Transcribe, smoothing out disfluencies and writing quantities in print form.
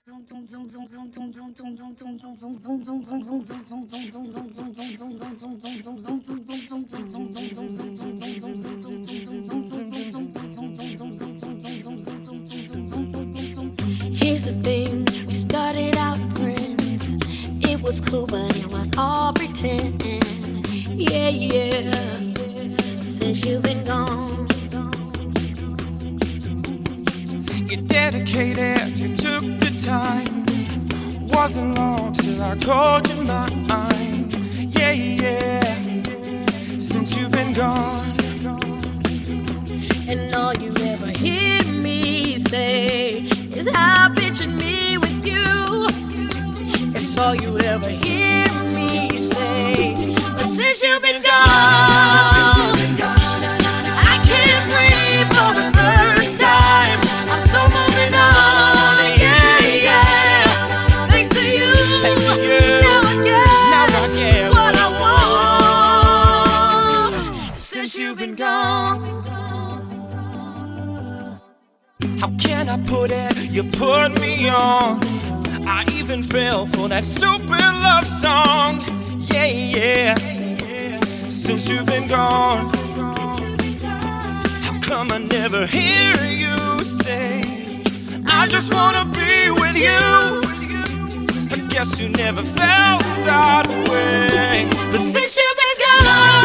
Here's the thing, we started out friends. It was cool, but it was all pretend. Yeah, yeah. Since you've been gone, you're dedicated, you took the time. Wasn't long till I called you mine. Yeah, yeah. Since you've been gone, and all you ever hear me say is how pictured me with you. That's all you ever hear me say. But since you've been gone, I can't breathe for the first time. I'm so moving on, yeah, yeah. Thanks to you, now I get what I want. Since you've been gone, how can I put it? You put me on. I even fell for that stupid love song. Yeah, yeah. Since you've been gone, how come I never hear you say I just wanna be with you? I guess you never felt that way. but since you've been gone,